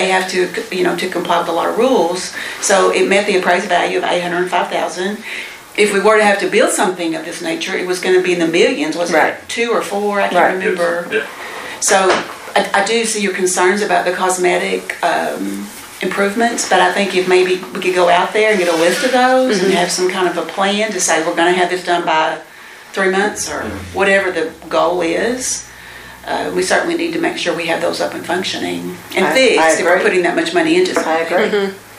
they have to, to comply with a lot of rules. So it met the appraised value of $805,000. If we were to have to build something of this nature, it was going to be in the millions. Was it 2 or 4? I can't remember. Yeah. So I do see your concerns about the cosmetic improvements, but I think if maybe we could go out there and get a list of those and have some kind of a plan to say we're going to have this done by 3 months or whatever the goal is. We certainly need to make sure we have those up and functioning and fixed if we're putting that much money into something. I agree.